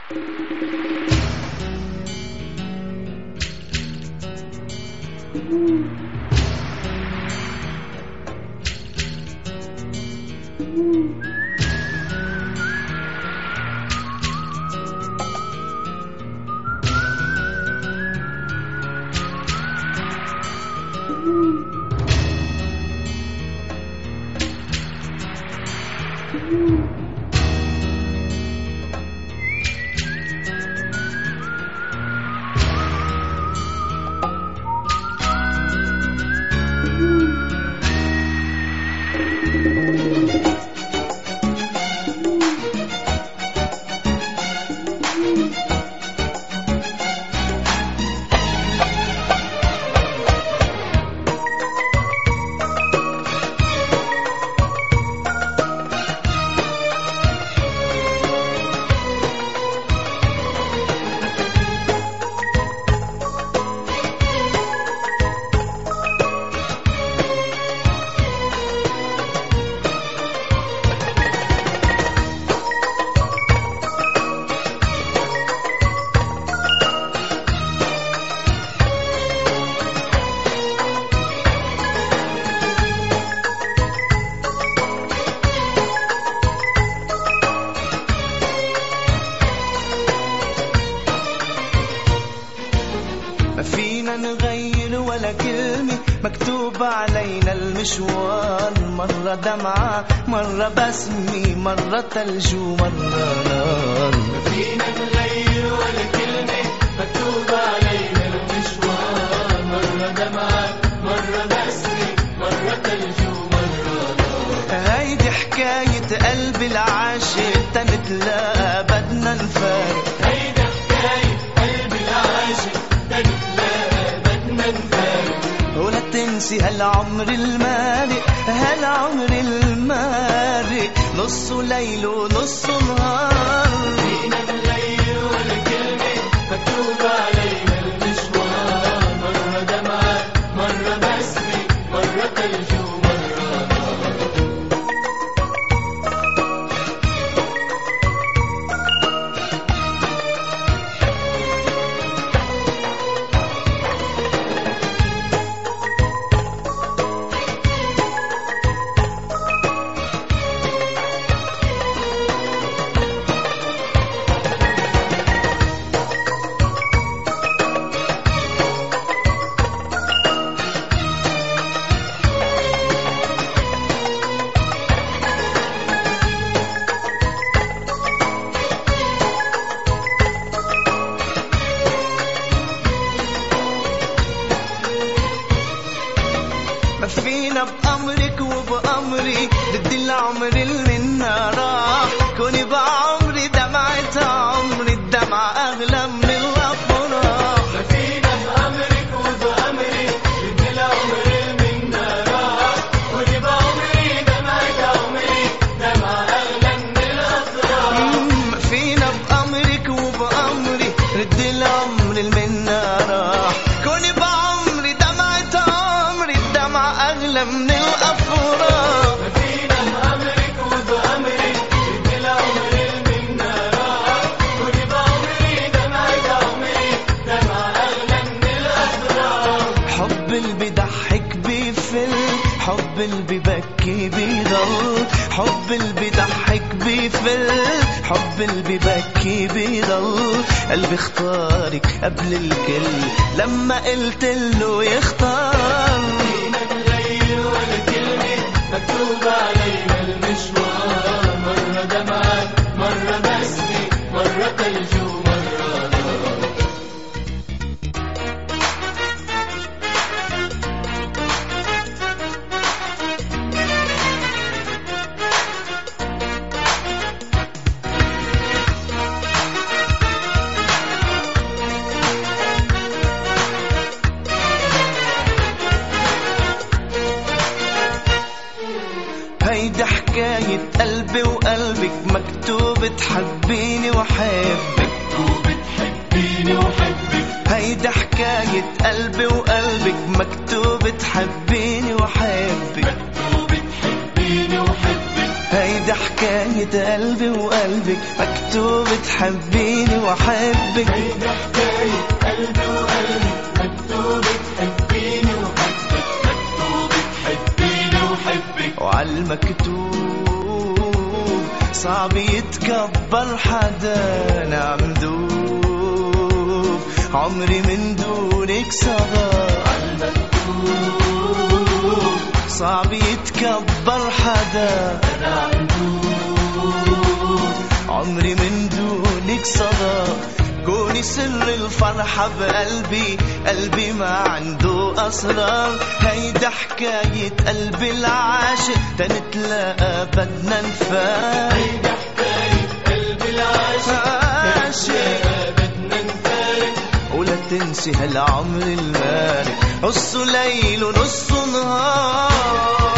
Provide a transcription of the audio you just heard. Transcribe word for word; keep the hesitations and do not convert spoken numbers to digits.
فينا نغير ولا كلمة مكتوب علينا المشوار، مرة دمعة مرة بسمة مرة تلج ومرة نار. فينا نغير ولا كلمة مكتوب علينا المشوار، مرة دمعة مرة بسمة مرة تلج ومرة نار. هيدي حكاية قلبي العاشق تنتلاقى بدنا نفارق، هيدي حكاية قلبي العاشق تنتلاقى بدنا نفارق. ولا تنسي هالعمر المارق هالعمر المارق، نصه ليل ونصه نهار. فينا نغير ولا كلمة مكتوب علينا المشوار، مرة دمعة مرة بسمة مرة تلج ومرة نار. فينا بأمرك وبأمري ضد العمر اللي منا راح، كوني بعمري دمعة عمري الدمعة أغلى من الأفراح. فينا بأمرك وبأمري ضد العمر اللي منا راح، كوني بعمري دمعة عمري دمعة أغلى من الأفراح. فينا بأمرك وبأمري ضد العمر اللي منا راح، كوني بعمري دمعة عمري الدمعة أغلى من الأفراح. فينا بأمرك وبأمري ضد العمر اللي منا راح، كوني بعمري دمعة عمري دمعة أغلى من الأفراح. حب اللي بيضحك بيفل، حب اللي بيبكي بيضل، حب اللي بيضحك بيفل، حب اللي بيبكي بيضل. قلبي اختارك قبل الكل لما قلت له يختار. فينا نغير ولا كلمة مكتوب علينا المشوار، مرة دمعة مرة بسمة مرة تلج ومرة نار. هيدي حكاية قلبي وقلبك مكتوب تحبيني وحبك، مكتوب تحبيني وحبك. هيدي حكاية قلبي وقلبك مكتوب تحبيني وحبك، مكتوب تحبيني وحبك. هيدي هيدا حكاية قلبي وقلبك، مكتوب تحبيني وأحبك. هيدا حكاية قلبي وقلبك، مكتوب تحبيني وحبك، مكتوب تحبيني وحبك. وعالمكتوب صعب يتكبر حدا، نعم دوب عمري من دونك صدى. عالمكتوب صعب يتكبر حدا، نعم دوب عمري من دونك صدى. كوني سر الفرحة بقلبي، قلبي ما عنده أسرار. هيدا حكاية قلبي العاشق، تنتلاقى بدنا نفارق. هيدا حكاية قلبي العاشق، بدنا نفارق. ولا تنسي هالعمر المارق، نصه ليل ونصه نهار.